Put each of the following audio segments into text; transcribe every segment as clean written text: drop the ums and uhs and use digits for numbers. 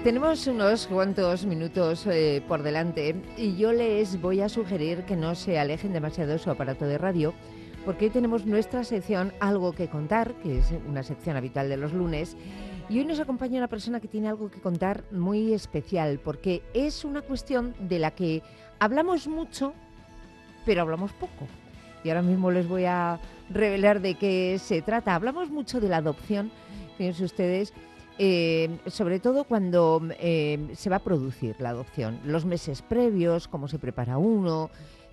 Tenemos unos cuantos minutos por delante y yo les voy a sugerir que no se alejen demasiado de su aparato de radio, porque hoy tenemos nuestra sección Algo que contar, que es una sección habitual de los lunes, y hoy nos acompaña una persona que tiene algo que contar muy especial, porque es una cuestión de la que hablamos mucho, pero hablamos poco. Y ahora mismo les voy a revelar de qué se trata. Hablamos mucho de la adopción, fíjense ustedes, sobre todo cuando se va a producir la adopción, los meses previos, cómo se prepara uno,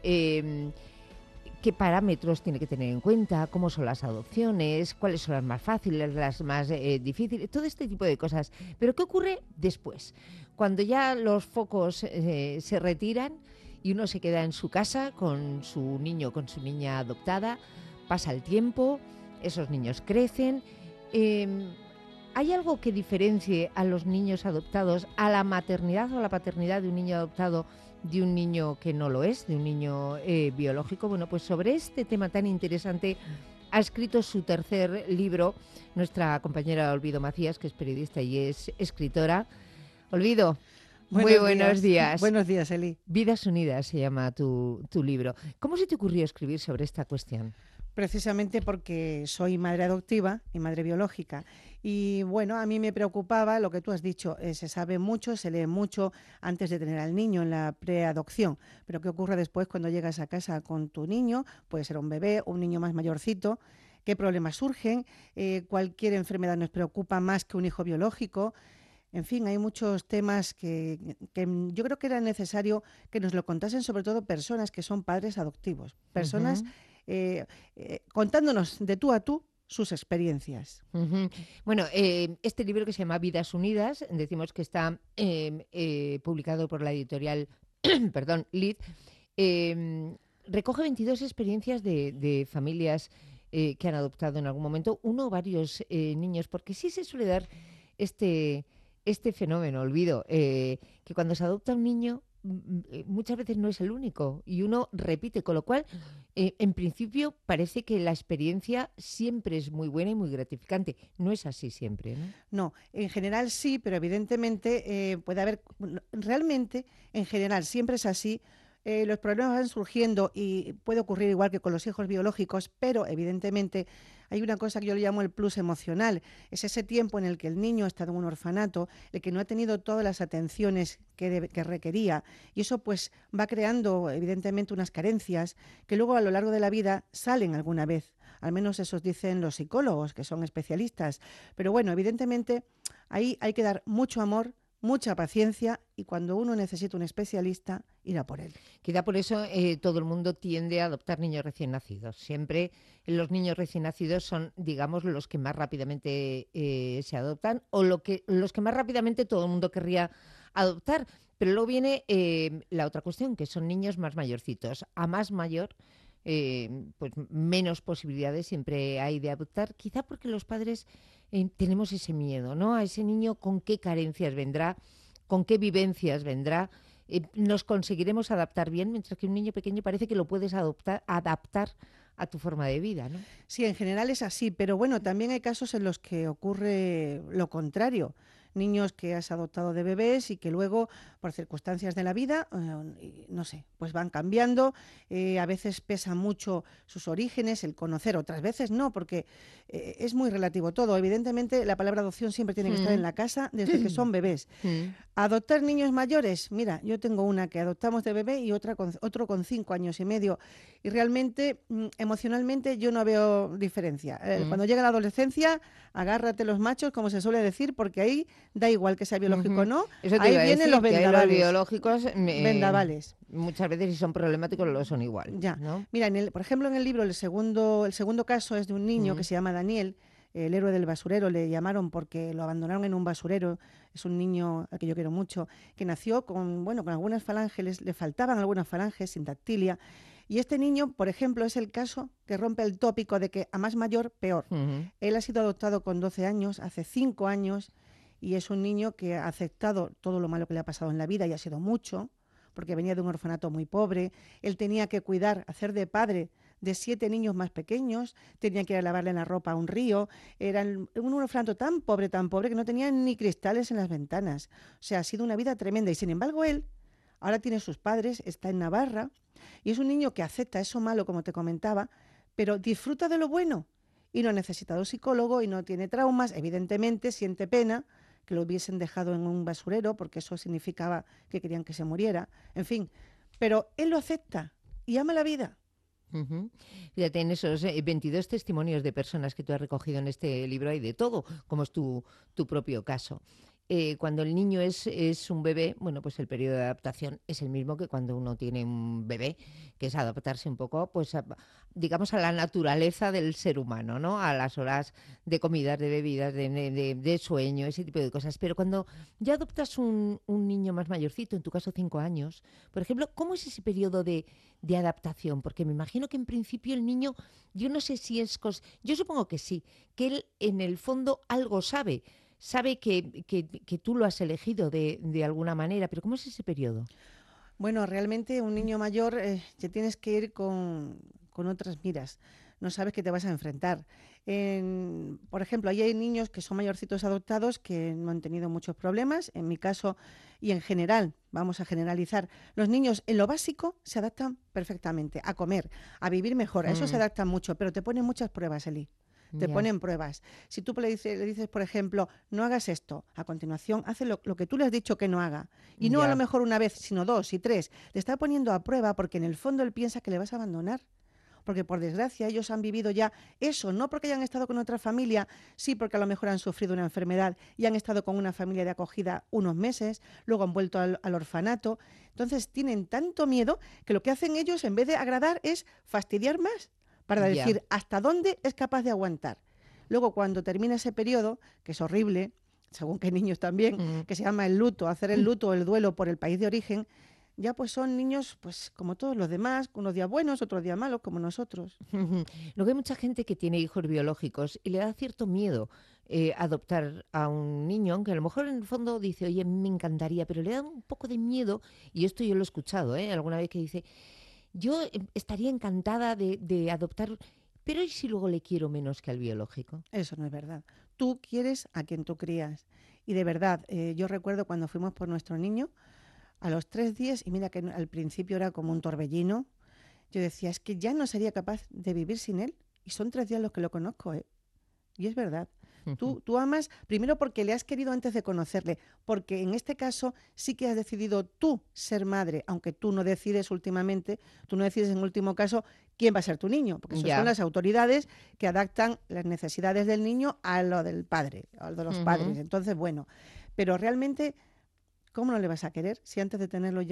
qué parámetros tiene que tener en cuenta, cómo son las adopciones, cuáles son las más fáciles, las más difíciles, todo este tipo de cosas. Pero ¿qué ocurre después? Cuando ya los focos se retiran y uno se queda en su casa con su niño, con su niña adoptada, pasa el tiempo, esos niños crecen. ¿Hay algo que diferencie a los niños adoptados, a la maternidad o a la paternidad de un niño adoptado de un niño que no lo es, de un niño biológico? Bueno, pues sobre este tema tan interesante ha escrito su tercer libro nuestra compañera Olvido Macías, que es periodista y es escritora. Olvido, muy buenos días. Buenos días, Eli. Vidas Unidas se llama tu libro. ¿Cómo se te ocurrió escribir sobre esta cuestión? Precisamente porque soy madre adoptiva y madre biológica. Y bueno, a mí me preocupaba lo que tú has dicho, se sabe mucho, se lee mucho antes de tener al niño en la preadopción. Pero ¿qué ocurre después cuando llegas a casa con tu niño? Puede ser un bebé, un niño más mayorcito. ¿Qué problemas surgen? Cualquier enfermedad nos preocupa más que un hijo biológico. En fin, hay muchos temas que yo creo que era necesario que nos lo contasen, sobre todo personas que son padres adoptivos, personas contándonos de tú a tú sus experiencias. Bueno, este libro que se llama Vidas Unidas, decimos que está publicado por la editorial perdón, Lid, recoge 22 experiencias de familias que han adoptado en algún momento uno o varios niños, porque sí se suele dar este fenómeno, Olvido, que cuando se adopta un niño muchas veces no es el único y uno repite, con lo cual en principio parece que la experiencia siempre es muy buena y muy gratificante. No es así siempre, ¿no? No, en general sí, pero evidentemente puede haber, realmente en general siempre es así. Los problemas van surgiendo y puede ocurrir igual que con los hijos biológicos, pero evidentemente hay una cosa que yo le llamo el plus emocional. Es ese tiempo en el que el niño ha estado en un orfanato, el que no ha tenido todas las atenciones que requería, y eso pues va creando evidentemente unas carencias que luego a lo largo de la vida salen alguna vez. Al menos eso dicen los psicólogos, que son especialistas. Pero bueno, evidentemente ahí hay que dar mucho amor, mucha paciencia, y cuando uno necesita un especialista, ir a por él. Quizá por eso todo el mundo tiende a adoptar niños recién nacidos. Siempre los niños recién nacidos son, digamos, los que más rápidamente se adoptan o los que más rápidamente todo el mundo querría adoptar. Pero luego viene la otra cuestión, que son niños más mayorcitos. A más mayor, pues menos posibilidades siempre hay de adoptar, quizá porque los padres tenemos ese miedo, ¿no? A ese niño, con qué carencias vendrá, con qué vivencias vendrá. Nos conseguiremos adaptar bien, mientras que un niño pequeño parece que lo puedes adaptar a tu forma de vida, ¿no? Sí, en general es así, pero bueno, también hay casos en los que ocurre lo contrario. Niños que has adoptado de bebés y que luego, por circunstancias de la vida, no sé, pues van cambiando. A veces pesa mucho sus orígenes, el conocer, otras veces no, porque es muy relativo todo. Evidentemente, la palabra adopción siempre tiene que estar en la casa desde que son bebés. Adoptar niños mayores, mira, yo tengo una que adoptamos de bebé y otro con 5 años y medio. Y realmente, emocionalmente, yo no veo diferencia. Cuando llega la adolescencia, agárrate los machos, como se suele decir, porque ahí da igual que sea biológico o no. Eso te Ahí iba a vienen decir, los que ahí vendavales. los biológicos Vendavales. muchas veces, si son problemáticos, lo son igual. Ya. ¿No? Mira, por ejemplo, en el libro, el segundo caso es de un niño que se llama Daniel, el héroe del basurero, le llamaron porque lo abandonaron en un basurero. Es un niño al que yo quiero mucho, que nació con algunas falanges, le faltaban algunas falanges, sin dactilia. Y este niño, por ejemplo, es el caso que rompe el tópico de que a más mayor, peor. Él ha sido adoptado con 12 años, hace 5 años, y es un niño que ha aceptado todo lo malo que le ha pasado en la vida, y ha sido mucho, porque venía de un orfanato muy pobre. Él tenía que cuidar, hacer de padre de 7 niños más pequeños, tenían que ir a lavarle la ropa a un río, eran un orfanato tan pobre que no tenían ni cristales en las ventanas. O sea, ha sido una vida tremenda y sin embargo él ahora tiene sus padres, está en Navarra y es un niño que acepta eso malo, como te comentaba, pero disfruta de lo bueno y no ha necesitado psicólogo y no tiene traumas, evidentemente siente pena que lo hubiesen dejado en un basurero porque eso significaba que querían que se muriera, en fin, pero él lo acepta y ama la vida. Ujú. Fíjate, en esos 22 testimonios de personas que tú has recogido en este libro hay de todo, como es tu propio caso. Cuando el niño es un bebé, bueno, pues el periodo de adaptación es el mismo que cuando uno tiene un bebé, que es adaptarse un poco, pues, digamos, a la naturaleza del ser humano, ¿no? A las horas de comidas, de bebidas, de sueño, ese tipo de cosas. Pero cuando ya adoptas un niño más mayorcito, en tu caso 5 años, por ejemplo, ¿cómo es ese periodo de adaptación? Porque me imagino que en principio el niño, yo no sé si es... Yo supongo que sí, que él en el fondo algo sabe. Sabe que tú lo has elegido de alguna manera, pero ¿cómo es ese periodo? Bueno, realmente un niño mayor te tienes que ir con otras miras. No sabes qué te vas a enfrentar. Por ejemplo, ahí hay niños que son mayorcitos adoptados que no han tenido muchos problemas. En mi caso y en general, vamos a generalizar, los niños en lo básico se adaptan perfectamente a comer, a vivir mejor. A eso se Mm, adaptan mucho, pero te ponen muchas pruebas, Eli. Te ya, ponen pruebas. Si tú le dices, por ejemplo, no hagas esto, a continuación hace lo que tú le has dicho que no haga. Y no a lo ya. mejor una vez, sino dos y tres. Le está poniendo a prueba porque en el fondo él piensa que le vas a abandonar. Porque por desgracia ellos han vivido ya eso, no porque hayan estado con otra familia, sí porque a lo mejor han sufrido una enfermedad y han estado con una familia de acogida unos meses, luego han vuelto al orfanato. Entonces tienen tanto miedo que lo que hacen ellos en vez de agradar es fastidiar más para Ya. decir hasta dónde es capaz de aguantar. Luego cuando termina ese periodo, que es horrible, según qué niños también, Mm. que se llama el luto, hacer el luto o el duelo por el país de origen, ya pues son niños pues como todos los demás, unos días buenos, otros días malos, como nosotros. Luego hay mucha gente que tiene hijos biológicos y le da cierto miedo adoptar a un niño, aunque a lo mejor en el fondo dice, oye, me encantaría, pero le da un poco de miedo, y esto yo lo he escuchado, alguna vez que dice, yo estaría encantada de adoptar, pero ¿y si luego le quiero menos que al biológico? Eso no es verdad. Tú quieres a quien tú crías. Y de verdad, yo recuerdo cuando fuimos por nuestro niño, a los 3 días, y mira que al principio era como un torbellino, yo decía, es que ya no sería capaz de vivir sin él. Y son 3 días los que lo conozco, ¿eh? Y es verdad. Tú amas primero porque le has querido antes de conocerle, porque en este caso sí que has decidido tú ser madre, aunque tú no decides últimamente, tú no decides en último caso quién va a ser tu niño, porque eso son Ya. las autoridades que adaptan las necesidades del niño a lo del padre, a lo de los padres. Ujú. Entonces, bueno, pero realmente, ¿cómo no le vas a querer si antes de tenerlo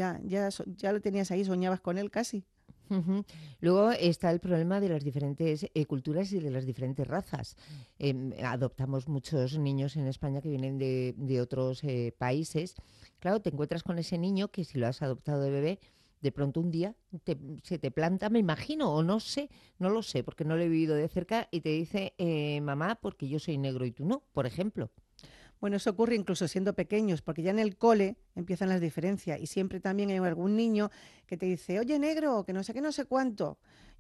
ya lo tenías ahí, soñabas con él casi? Ujú. Luego está el problema de las diferentes culturas y de las diferentes razas. Adoptamos muchos niños en España que vienen de otros países. Claro, te encuentras con ese niño que si lo has adoptado de bebé, de pronto un día se te planta, me imagino, o no sé, no lo sé, porque no lo he vivido de cerca, y te dice, mamá, porque yo soy negro y tú no, por ejemplo. Bueno, eso ocurre incluso siendo pequeños, porque ya en el cole empiezan las diferencias y siempre también hay algún niño que te dice, oye negro, que no sé qué, no sé cuánto.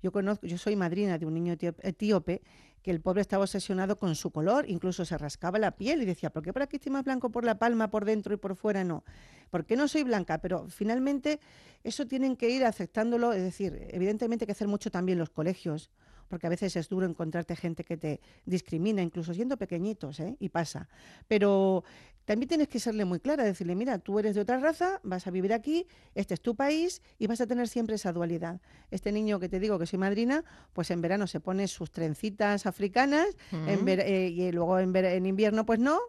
Yo soy madrina de un niño etíope que el pobre estaba obsesionado con su color, incluso se rascaba la piel y decía, ¿por qué por aquí estoy más blanco por la palma, por dentro y por fuera no? ¿Por qué no soy blanca? Pero finalmente eso tienen que ir aceptándolo, es decir, evidentemente hay que hacer mucho también los colegios, porque a veces es duro encontrarte gente que te discrimina, incluso siendo pequeñitos, ¿eh? Y pasa. Pero también tienes que serle muy clara, decirle, mira, tú eres de otra raza, vas a vivir aquí, este es tu país y vas a tener siempre esa dualidad. Este niño que te digo que soy madrina, pues en verano se pone sus trencitas africanas, Mm, y luego en invierno pues no,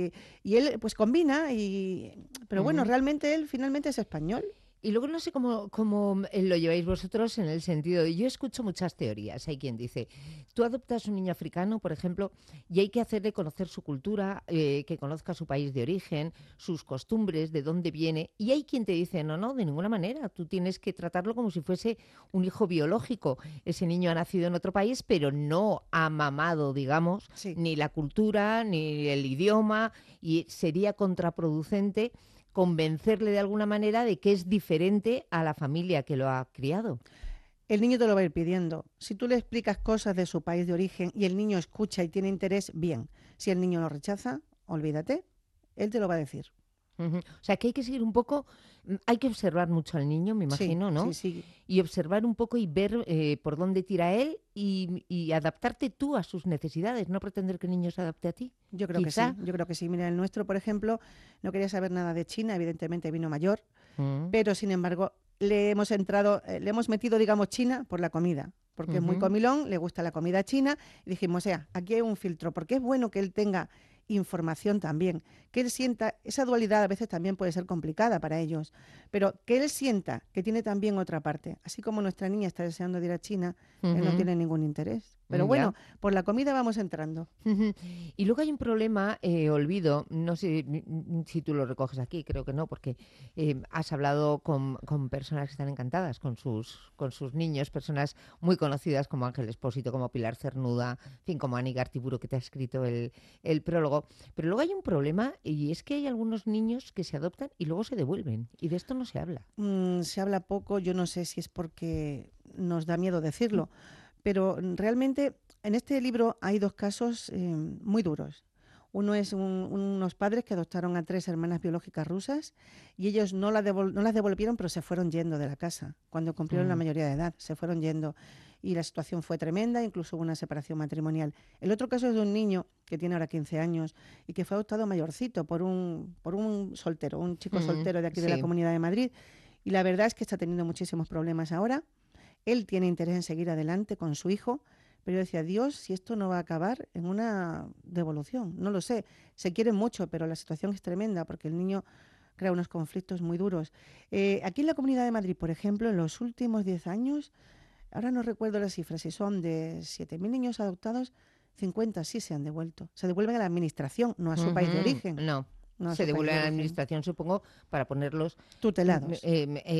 y él pues combina, pero bueno, ujú. realmente él finalmente es español. Y luego no sé cómo lo lleváis vosotros en el sentido de, yo escucho muchas teorías. Hay quien dice, tú adoptas un niño africano, por ejemplo, y hay que hacerle conocer su cultura, que conozca su país de origen, sus costumbres, de dónde viene. Y hay quien te dice, no, no, de ninguna manera, tú tienes que tratarlo como si fuese un hijo biológico. Ese niño ha nacido en otro país, pero no ha mamado, digamos, Sí. ni la cultura, ni el idioma, y sería contraproducente convencerle de alguna manera de que es diferente a la familia que lo ha criado. el niño te lo va a ir pidiendo. Si tú le explicas cosas de su país de origen y el niño escucha y tiene interés, bien. Si el niño lo rechaza, olvídate, él te lo va a decir. Ujú. O sea, que hay que seguir un poco, hay que observar mucho al niño, me Sí, imagino, sí, ¿no? sí. Y observar un poco y ver por dónde tira él y adaptarte tú a sus necesidades, no pretender que el niño se adapte a ti. Yo creo que sí, Quizá. yo creo que sí. Mira, el nuestro, por ejemplo, no quería saber nada de China, evidentemente vino mayor, Mm, pero sin embargo le hemos metido, digamos, China por la comida, porque es muy ujú, comilón, le gusta la comida china, y dijimos, o sea, aquí hay un filtro, porque es bueno que él tenga información también, que él sienta, esa dualidad a veces también puede ser complicada para ellos, pero que él sienta que tiene también otra parte, así como nuestra niña está deseando de ir a China, él no ujú, tiene ningún interés. Pero bueno, ya. por la comida vamos entrando. Ujú. Y luego hay un problema, olvido, no sé si tú lo recoges aquí, creo que no, porque has hablado con personas que están encantadas con sus niños, personas muy conocidas como Ángel Expósito, como Pilar Cernuda, en fin, como Ani Gartiburu, que te ha escrito el prólogo. Pero luego hay un problema y es que hay algunos niños que se adoptan y luego se devuelven, y de esto no se habla. Se habla poco, yo no sé si es porque nos da miedo decirlo, pero realmente en este libro hay dos casos muy duros. Uno es unos padres que adoptaron a 3 hermanas biológicas rusas y ellos no las devolvieron, pero se fueron yendo de la casa. Cuando cumplieron la Mm, mayoría de edad, se fueron yendo. Y la situación fue tremenda, incluso hubo una separación matrimonial. El otro caso es de un niño que tiene ahora 15 años y que fue adoptado mayorcito por un soltero, un chico soltero de aquí de la sí. Comunidad de Madrid. Y la verdad es que está teniendo muchísimos problemas ahora. Él tiene interés en seguir adelante con su hijo, pero yo decía, Dios, si esto no va a acabar en una devolución, no lo sé. Se quieren mucho, pero la situación es tremenda porque el niño crea unos conflictos muy duros. Aquí en la Comunidad de Madrid, por ejemplo, en los últimos 10 años, ahora no recuerdo las cifras, si son de 7.000 niños adoptados, 50 sí se han devuelto. Se devuelven a la administración, no a su país de Ujú, origen, no, no a se su país devuelve de a la origen. administración, supongo, para ponerlos Tutelados.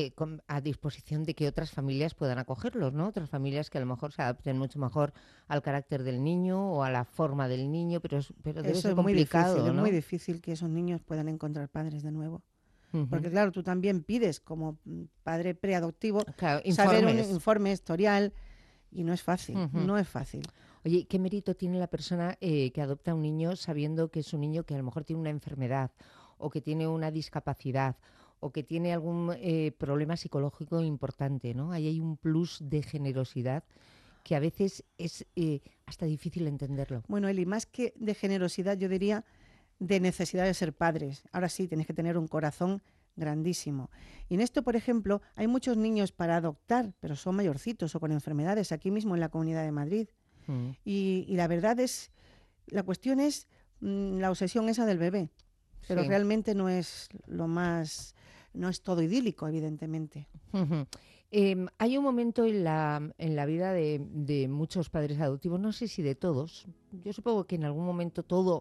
a disposición de que otras familias puedan acogerlos, ¿no? Otras familias que a lo mejor se adapten mucho mejor al carácter del niño o a la forma del niño, pero debe Eso ser complicado, es muy ¿no? difícil que esos niños puedan encontrar padres de nuevo. Ujú. Porque claro, tú también pides como padre preadoptivo Claro, saber un informes. informe historial y no es fácil, Ujú. no es fácil. Oye, ¿qué mérito tiene la persona que adopta a un niño sabiendo que es un niño que a lo mejor tiene una enfermedad o que tiene una discapacidad o que tiene algún problema psicológico importante, ¿no? Ahí hay un plus de generosidad que a veces es hasta difícil entenderlo. Bueno, Eli, más que de generosidad, yo diría de necesidad de ser padres. Ahora sí, tienes que tener un corazón grandísimo. Y en esto, por ejemplo, hay muchos niños para adoptar, pero son mayorcitos o con enfermedades, aquí mismo en la Comunidad de Madrid. Mm, Y la verdad es, la cuestión es la obsesión esa del bebé, pero sí. realmente no es lo más, no es todo idílico, evidentemente. Ujú. Hay un momento en la vida de muchos padres adoptivos, no sé si de todos, yo supongo que en algún momento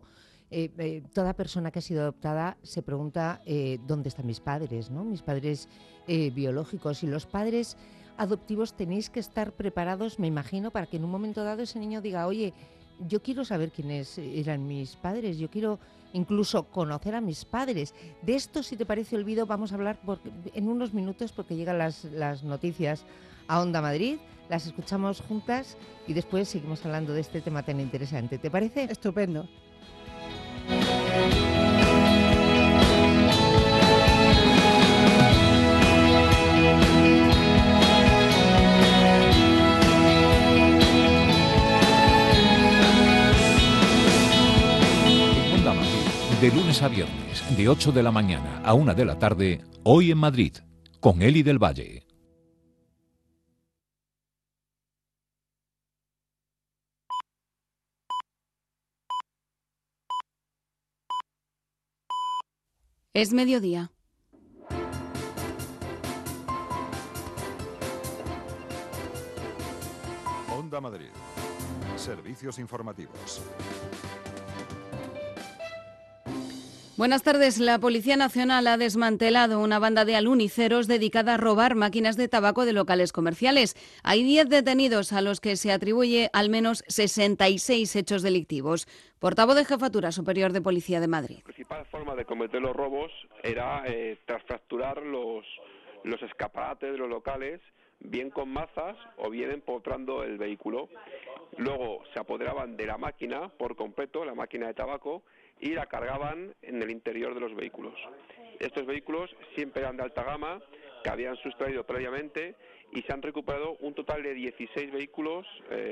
toda persona que ha sido adoptada se pregunta dónde están mis padres, ¿no? Mis padres biológicos. Y los padres adoptivos tenéis que estar preparados, me imagino, para que en un momento dado ese niño diga, oye, yo quiero saber quiénes eran mis padres, yo quiero incluso conocer a mis padres. De esto, si te parece, Olvido, vamos a hablar en unos minutos porque llegan las noticias a Onda Madrid, las escuchamos juntas y después seguimos hablando de este tema tan interesante. ¿Te parece? Estupendo. En Onda Madrid, de lunes a viernes, de 8 de la mañana a 1 de la tarde, Hoy en Madrid, con Eli del Valle. Es mediodía. Onda Madrid. Servicios informativos. Buenas tardes. La Policía Nacional ha desmantelado una banda de aluniceros dedicada a robar máquinas de tabaco de locales comerciales. Hay 10 detenidos a los que se atribuye al menos 66 hechos delictivos. Portavoz de Jefatura Superior de Policía de Madrid. La principal forma de cometer los robos era trasfracturar los escaparates de los locales bien con mazas o bien empotrando el vehículo. Luego se apoderaban de la máquina por completo, la máquina de tabaco, y la cargaban en el interior de los vehículos. Estos vehículos siempre eran de alta gama, que habían sustraído previamente, y se han recuperado un total de 16 vehículos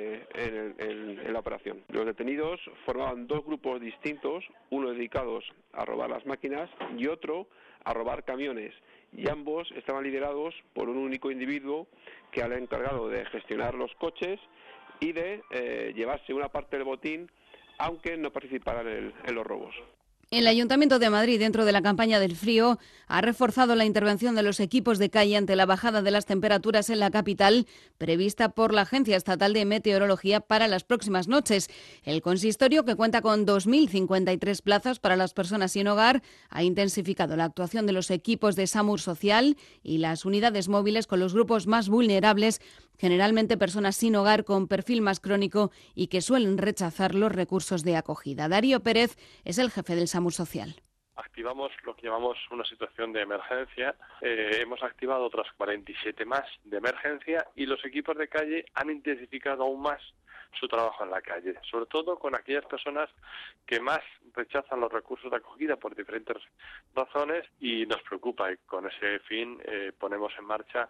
en la operación. Los detenidos formaban dos grupos distintos, uno dedicados a robar las máquinas y otro a robar camiones, y ambos estaban liderados por un único individuo que era el encargado de gestionar los coches y de llevarse una parte del botín, aunque no participaran en los robos. El Ayuntamiento de Madrid, dentro de la campaña del frío, ha reforzado la intervención de los equipos de calle ante la bajada de las temperaturas en la capital, prevista por la Agencia Estatal de Meteorología para las próximas noches. El consistorio, que cuenta con 2.053 plazas para las personas sin hogar, ha intensificado la actuación de los equipos de SAMUR Social y las unidades móviles con los grupos más vulnerables, generalmente personas sin hogar con perfil más crónico y que suelen rechazar los recursos de acogida. Darío Pérez es el jefe del SAMUR Social. Activamos lo que llamamos una situación de emergencia, hemos activado otras 47 más de emergencia y los equipos de calle han intensificado aún más su trabajo en la calle, sobre todo con aquellas personas que más rechazan los recursos de acogida por diferentes razones, y nos preocupa, y con ese fin ponemos en marcha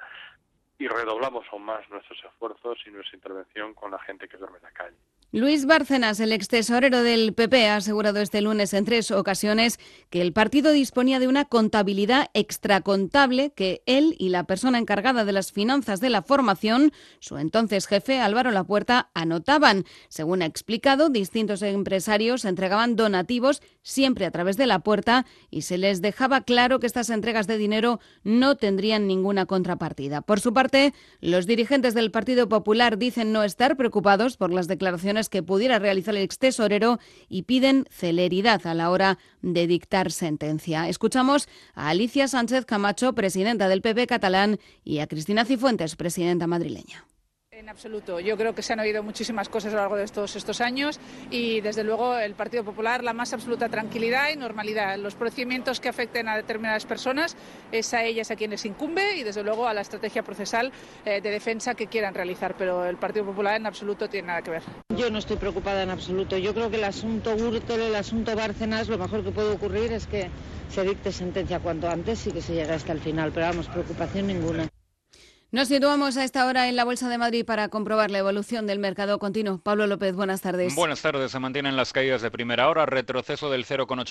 y redoblamos aún más nuestros esfuerzos y nuestra intervención con la gente que duerme en la calle. Luis Bárcenas, el extesorero del PP, ha asegurado este lunes en 3 ocasiones que el partido disponía de una contabilidad extracontable que él y la persona encargada de las finanzas de la formación, su entonces jefe Álvaro Lapuerta, anotaban. Según ha explicado, distintos empresarios entregaban donativos siempre a través de Lapuerta y se les dejaba claro que estas entregas de dinero no tendrían ninguna contrapartida. Por su parte, los dirigentes del Partido Popular dicen no estar preocupados por las declaraciones que pudiera realizar el extesorero y piden celeridad a la hora de dictar sentencia. Escuchamos a Alicia Sánchez Camacho, presidenta del PP catalán, y a Cristina Cifuentes, presidenta madrileña. En absoluto. Yo creo que se han oído muchísimas cosas a lo largo de estos años y, desde luego, el Partido Popular, la más absoluta tranquilidad y normalidad. Los procedimientos que afecten a determinadas personas es a ellas a quienes incumbe y, desde luego, a la estrategia procesal de defensa que quieran realizar. Pero el Partido Popular en absoluto tiene nada que ver. Yo no estoy preocupada en absoluto. Yo creo que el asunto Gürtel, el asunto Bárcenas, lo mejor que puede ocurrir es que se dicte sentencia cuanto antes y que se llegue hasta el final. Pero vamos, preocupación ninguna. Nos situamos a esta hora en la Bolsa de Madrid para comprobar la evolución del mercado continuo. Pablo López, buenas tardes. Buenas tardes. Se mantienen las caídas de primera hora. Retroceso del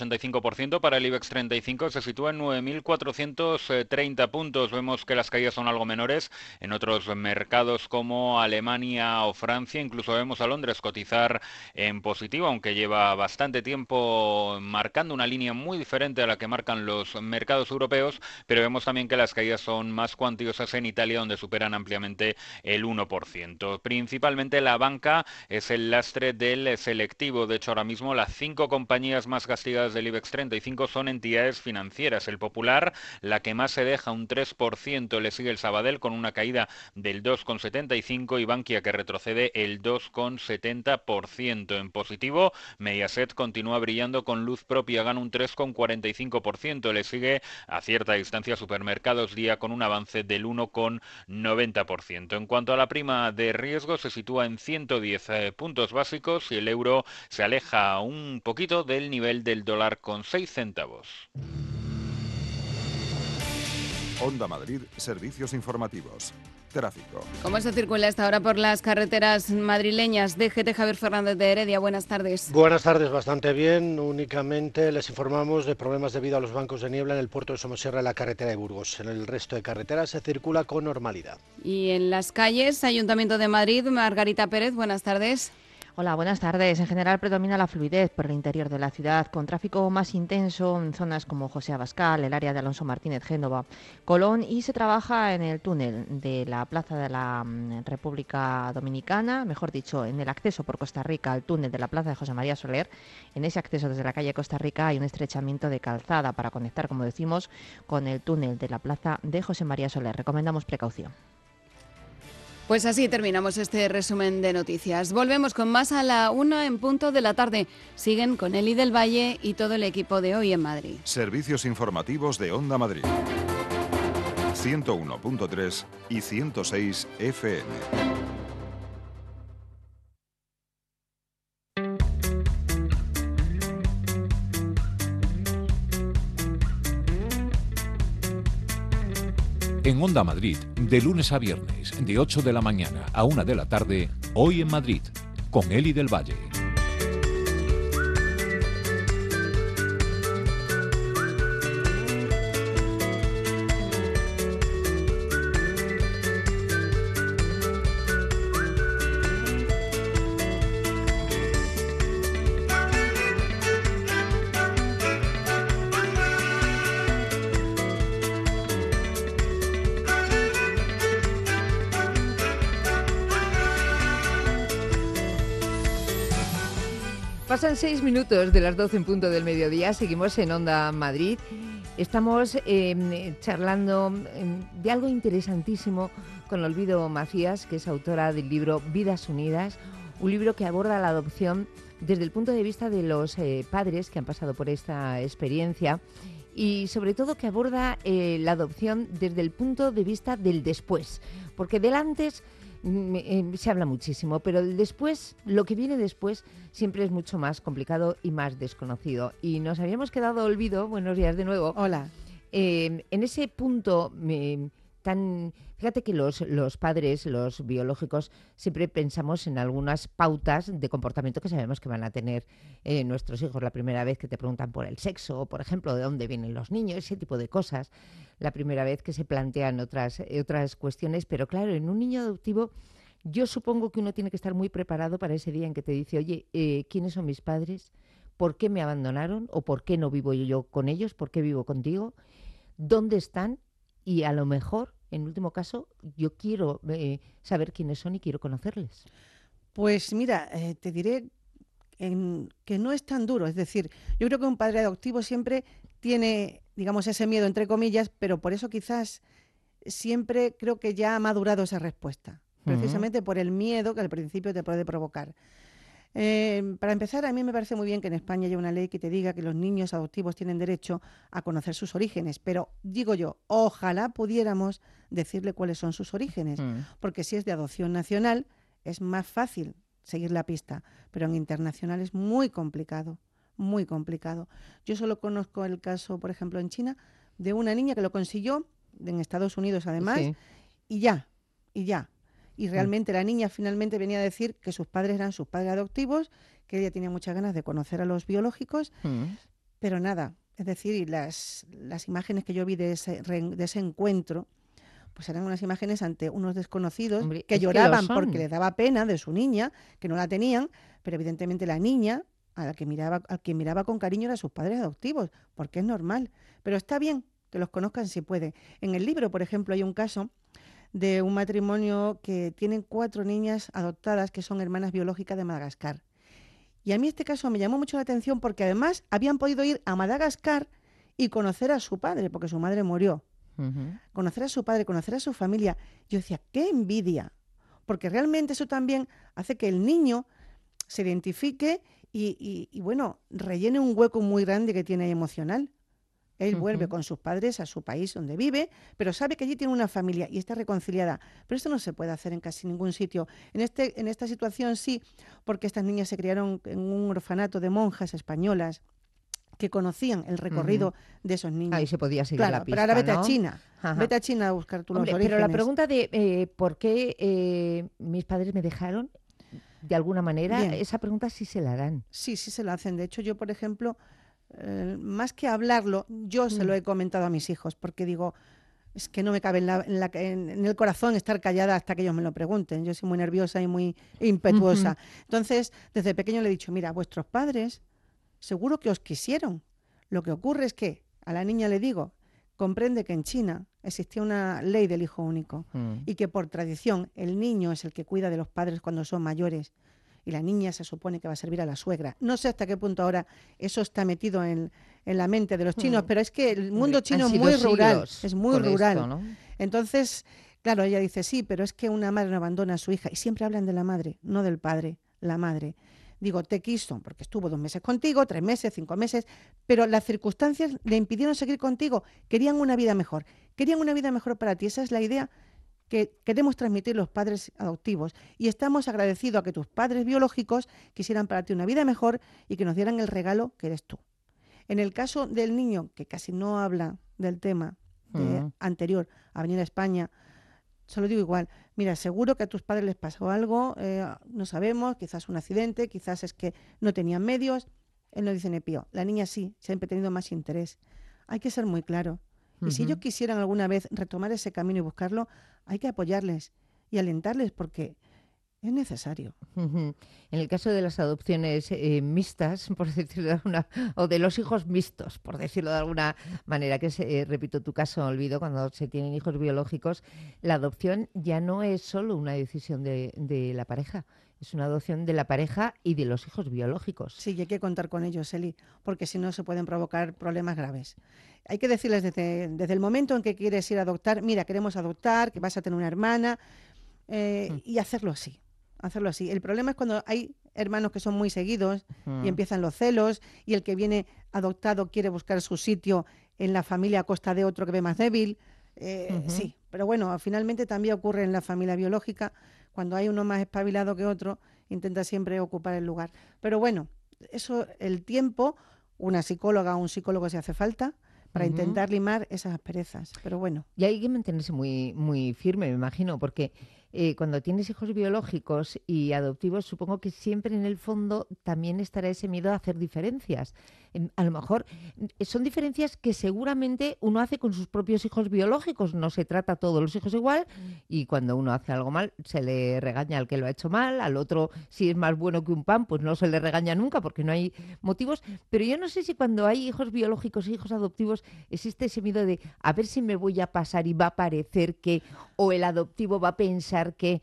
0,85% para el IBEX 35. Se sitúa en 9.430 puntos. Vemos que las caídas son algo menores en otros mercados como Alemania o Francia. Incluso vemos a Londres cotizar en positivo, aunque lleva bastante tiempo marcando una línea muy diferente a la que marcan los mercados europeos. Pero vemos también que las caídas son más cuantiosas en Italia, donde superan ampliamente el 1%. Principalmente la banca es el lastre del selectivo. De hecho, ahora mismo las 5 compañías más castigadas del IBEX 35 son entidades financieras. El Popular, la que más se deja, un 3%, le sigue el Sabadell con una caída del 2,75% y Bankia, que retrocede el 2,70%. En positivo, Mediaset continúa brillando con luz propia, gana un 3,45%. Le sigue a cierta distancia Supermercados Día con un avance del 1,90%. En cuanto a la prima de riesgo, se sitúa en 110 puntos básicos y el euro se aleja un poquito del nivel del dólar con 6 centavos. Onda Madrid, servicios informativos. Tráfico. ¿Cómo se circula esta hora por las carreteras madrileñas? DGT Javier Fernández de Heredia, buenas tardes. Buenas tardes, bastante bien. Únicamente les informamos de problemas debido a los bancos de niebla en el puerto de Somosierra y la carretera de Burgos. En el resto de carreteras se circula con normalidad. Y en las calles, Ayuntamiento de Madrid, Margarita Pérez, buenas tardes. Hola, buenas tardes. En general predomina la fluidez por el interior de la ciudad, con tráfico más intenso en zonas como José Abascal, el área de Alonso Martínez, Génova, Colón, y se trabaja en el túnel de la Plaza de la República Dominicana, mejor dicho, en el acceso por Costa Rica al túnel de la Plaza de José María Soler. En ese acceso desde la calle Costa Rica hay un estrechamiento de calzada para conectar, como decimos, con el túnel de la Plaza de José María Soler. Recomendamos precaución. Pues así terminamos este resumen de noticias. Volvemos con más a la 1 en punto de la tarde. Siguen con Eli del Valle y todo el equipo de Hoy en Madrid. Servicios informativos de Onda Madrid. 101.3 y 106 FM. En Onda Madrid, de lunes a viernes, de 8 de la mañana a 1 de la tarde, Hoy en Madrid, con Eli del Valle. Pasan 6 minutos de las 12 en punto del mediodía, seguimos en Onda Madrid. Estamos charlando de algo interesantísimo con Olvido Macías, que es autora del libro Vidas Unidas, un libro que aborda la adopción desde el punto de vista de los padres que han pasado por esta experiencia y sobre todo que aborda la adopción desde el punto de vista del después, porque del antes se habla muchísimo, pero el después, lo que viene después, siempre es mucho más complicado y más desconocido. Y nos habíamos quedado, Olvido, buenos días de nuevo. Hola. En ese punto tan... Fíjate que los padres, los biológicos, siempre pensamos en algunas pautas de comportamiento que sabemos que van a tener nuestros hijos la primera vez que te preguntan por el sexo, o por ejemplo, de dónde vienen los niños, ese tipo de cosas. La primera vez que se plantean otras cuestiones, pero claro, en un niño adoptivo yo supongo que uno tiene que estar muy preparado para ese día en que te dice, oye, ¿quiénes son mis padres? ¿Por qué me abandonaron? ¿O por qué no vivo yo con ellos? ¿Por qué vivo contigo? ¿Dónde están? Y a lo mejor, en último caso, yo quiero saber quiénes son y quiero conocerles. Pues mira, te diré que no es tan duro. Es decir, yo creo que un padre adoptivo siempre tiene, digamos, ese miedo, entre comillas, pero por eso quizás siempre creo que ya ha madurado esa respuesta, precisamente por el miedo que al principio te puede provocar. Para empezar, a mí me parece muy bien que en España haya una ley que te diga que los niños adoptivos tienen derecho a conocer sus orígenes, pero digo yo, ojalá pudiéramos decirle cuáles son sus orígenes, porque si es de adopción nacional es más fácil seguir la pista, pero en internacional es muy complicado, muy complicado. Yo solo conozco el caso, por ejemplo, en China, de una niña que lo consiguió, en Estados Unidos además, Sí. y ya. Y realmente la niña finalmente venía a decir que sus padres eran sus padres adoptivos, que ella tenía muchas ganas de conocer a los biológicos, pero nada. Es decir, y las imágenes que yo vi de ese encuentro, pues eran unas imágenes ante unos desconocidos que lloraban porque les daba pena de su niña, que no la tenían, pero evidentemente la niña, al que miraba con cariño, eran sus padres adoptivos, porque es normal. Pero está bien que los conozcan si puede. En el libro, por ejemplo, hay un caso de un matrimonio que tienen 4 niñas adoptadas que son hermanas biológicas de Madagascar. Y a mí este caso me llamó mucho la atención porque además habían podido ir a Madagascar y conocer a su padre, porque su madre murió. Conocer a su padre, conocer a su familia. Yo decía, qué envidia, porque realmente eso también hace que el niño se identifique y bueno, rellene un hueco muy grande que tiene ahí emocional. Él vuelve con sus padres a su país donde vive, pero sabe que allí tiene una familia y está reconciliada. Pero esto no se puede hacer en casi ningún sitio. En esta situación sí, porque estas niñas se criaron en un orfanato de monjas españolas que conocían el recorrido de esos niños. Ahí se podía seguir la pista, pero ahora vete ¿no? a China. Ajá. Vete a China a buscar tú los orígenes. Pero la pregunta de por qué mis padres me dejaron, de alguna manera, Bien. esa pregunta sí se la harán. Sí se la hacen. De hecho, yo, por ejemplo, más que hablarlo, yo se lo he comentado a mis hijos, porque digo, es que no me cabe en el corazón estar callada hasta que ellos me lo pregunten. Yo soy muy nerviosa y muy impetuosa. Entonces, desde pequeño le he dicho, mira, vuestros padres seguro que os quisieron. Lo que ocurre es que a la niña le digo, comprende que en China existía una ley del hijo único y que por tradición el niño es el que cuida de los padres cuando son mayores y la niña se supone que va a servir a la suegra. No sé hasta qué punto ahora eso está metido en la mente de los chinos, pero es que el mundo chino es muy rural, es muy rural. Esto, ¿no? Entonces, claro, ella dice, sí, pero es que una madre no abandona a su hija y siempre hablan de la madre, no del padre, la madre. Digo, te quiso porque estuvo 2 meses contigo, 3 meses, 5 meses, pero las circunstancias le impidieron seguir contigo. Querían una vida mejor. Querían una vida mejor para ti. Esa es la idea que queremos transmitir los padres adoptivos. Y estamos agradecidos a que tus padres biológicos quisieran para ti una vida mejor y que nos dieran el regalo que eres tú. En el caso del niño, que casi no habla del tema anterior a venir a España, solo digo igual, mira, seguro que a tus padres les pasó algo, no sabemos, quizás un accidente, quizás es que no tenían medios. Él no dice ni pío. La niña sí, siempre ha tenido más interés. Hay que ser muy claro. Y si ellos quisieran alguna vez retomar ese camino y buscarlo, hay que apoyarles y alentarles porque es necesario. En el caso de las adopciones mixtas, por decirlo de alguna, o de los hijos mixtos, por decirlo de alguna manera, que es, repito, tu caso, Olvido, cuando se tienen hijos biológicos, la adopción ya no es solo una decisión de la pareja, es una adopción de la pareja y de los hijos biológicos. Sí, y hay que contar con ellos, Eli, porque si no se pueden provocar problemas graves. Hay que decirles desde el momento en que quieres ir a adoptar, mira, queremos adoptar, que vas a tener una hermana, y hacerlo así. Hacerlo así. El problema es cuando hay hermanos que son muy seguidos y empiezan los celos y el que viene adoptado quiere buscar su sitio en la familia a costa de otro que ve más débil. Sí, pero bueno, finalmente también ocurre en la familia biológica. Cuando hay uno más espabilado que otro, intenta siempre ocupar el lugar. Pero bueno, eso, el tiempo, una psicóloga o un psicólogo si hace falta, para intentar limar esas asperezas. Pero bueno. Y hay que mantenerse muy, muy firme, me imagino, porque cuando tienes hijos biológicos y adoptivos, supongo que siempre en el fondo también estará ese miedo a hacer diferencias. A lo mejor son diferencias que seguramente uno hace con sus propios hijos biológicos. No se trata a todos los hijos igual y cuando uno hace algo mal se le regaña al que lo ha hecho mal, al otro si es más bueno que un pan pues no se le regaña nunca porque no hay motivos. Pero yo no sé si cuando hay hijos biológicos e hijos adoptivos existe ese miedo de a ver si me voy a pasar y va a parecer que, o el adoptivo va a pensar que...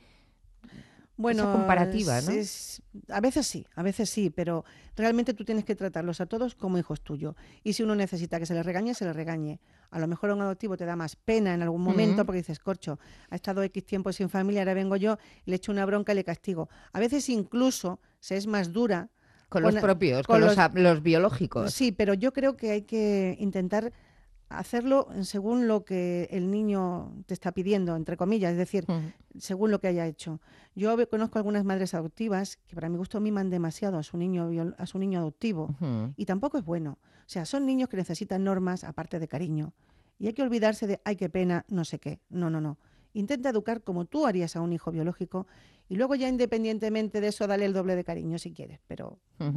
Bueno, esa comparativa, ¿no? A veces sí, pero realmente tú tienes que tratarlos a todos como hijos tuyos. Y si uno necesita que se les regañe, se les regañe. A lo mejor a un adoptivo te da más pena en algún momento porque dices, corcho, ha estado X tiempo sin familia, ahora vengo yo, le echo una bronca y le castigo. A veces incluso se es más dura. Con los propios, con los biológicos. Sí, pero yo creo que hay que intentar hacerlo según lo que el niño te está pidiendo, entre comillas, es decir, según lo que haya hecho. Yo conozco algunas madres adoptivas que para mi gusto miman demasiado a su niño adoptivo y tampoco es bueno. O sea, son niños que necesitan normas aparte de cariño y hay que olvidarse de, ay, qué pena, no sé qué. No. Intenta educar como tú harías a un hijo biológico y luego ya independientemente de eso dale el doble de cariño si quieres, pero...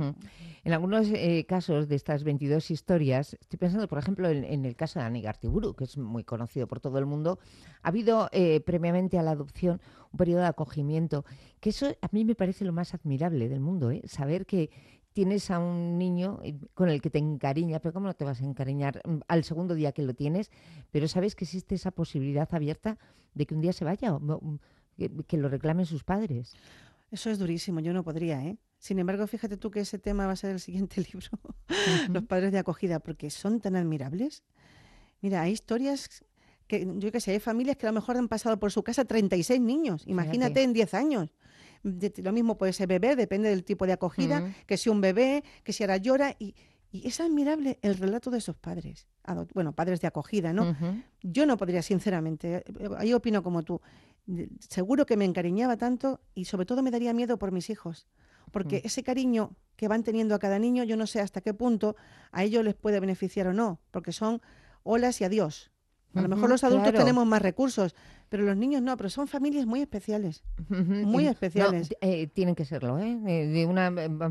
En algunos casos de estas 22 historias, estoy pensando por ejemplo en el caso de Ani Gartiburu, que es muy conocido por todo el mundo, ha habido previamente a la adopción un periodo de acogimiento, que eso a mí me parece lo más admirable del mundo, saber que tienes a un niño con el que te encariñas, pero ¿cómo no te vas a encariñar al segundo día que lo tienes? Pero sabes que existe esa posibilidad abierta de que un día se vaya, que lo reclamen sus padres. Eso es durísimo, yo no podría, ¿eh? Sin embargo, fíjate tú que ese tema va a ser el siguiente libro, los padres de acogida, porque son tan admirables. Mira, hay historias que, yo qué sé, hay familias que a lo mejor han pasado por su casa 36 niños, imagínate en 10 años. Lo mismo puede ser bebé, depende del tipo de acogida, que si un bebé, que si ahora llora, y es admirable el relato de esos padres, padres de acogida, ¿no? Yo no podría, sinceramente, ahí opino como tú, seguro que me encariñaba tanto y sobre todo me daría miedo por mis hijos, porque ese cariño que van teniendo a cada niño, yo no sé hasta qué punto a ellos les puede beneficiar o no, porque son olas y adiós. A lo mejor los adultos tenemos más recursos, pero los niños no, pero son familias muy especiales, muy especiales. No, tienen que serlo, de una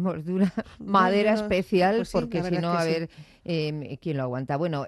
madera especial, pues sí, porque si no, a ver quién lo aguanta. Bueno,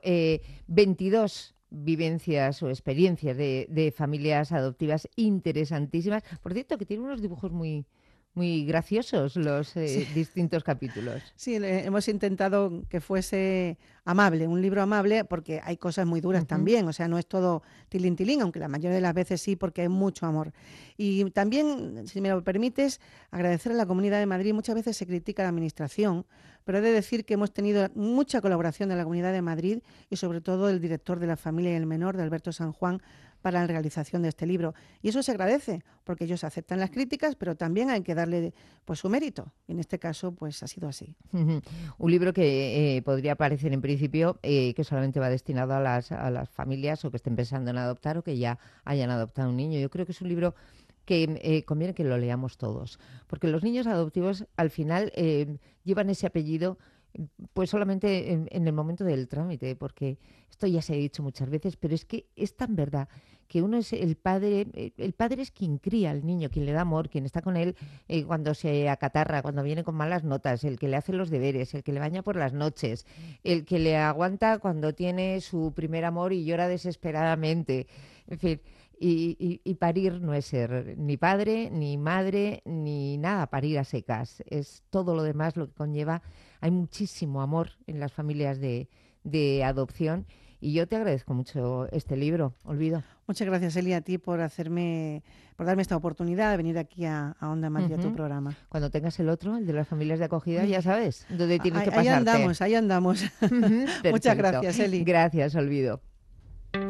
22 vivencias o experiencias de familias adoptivas interesantísimas. Por cierto, que tienen unos dibujos muy graciosos los distintos capítulos. Sí, hemos intentado que fuese amable, un libro amable, porque hay cosas muy duras también, o sea, no es todo tilín tilín, aunque la mayoría de las veces sí, porque hay mucho amor. Y también, si me lo permites, agradecer a la Comunidad de Madrid. Muchas veces se critica a la Administración pero he de decir que hemos tenido mucha colaboración de la Comunidad de Madrid y sobre todo del director de La Familia y el Menor, de Alberto San Juan, para la realización de este libro. Y eso se agradece, porque ellos aceptan las críticas, pero también hay que darle pues su mérito. Y en este caso, pues ha sido así. Un libro que podría parecer en principio que solamente va destinado a las familias o que estén pensando en adoptar o que ya hayan adoptado un niño. Yo creo que es un libro que conviene que lo leamos todos, porque los niños adoptivos al final llevan ese apellido pues solamente en el momento del trámite, porque esto ya se ha dicho muchas veces, pero es que es tan verdad que uno es el padre es quien cría al niño, quien le da amor, quien está con él cuando se acatarra, cuando viene con malas notas, el que le hace los deberes, el que le baña por las noches, el que le aguanta cuando tiene su primer amor y llora desesperadamente, en fin. Y parir no es ser ni padre, ni madre, ni nada, parir a secas. Es todo lo demás lo que conlleva. Hay muchísimo amor en las familias de adopción y yo te agradezco mucho este libro, Olvido. Muchas gracias, Eli, a ti por darme esta oportunidad de venir aquí a Onda Madrid, a tu programa. Cuando tengas el otro, el de las familias de acogida, ya sabes dónde tienes que pasarte. Ahí andamos. Muchas gracias, Eli. Gracias, Olvido.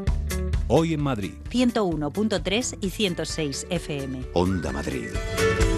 Hoy en Madrid. 101.3 y 106 FM. Onda Madrid.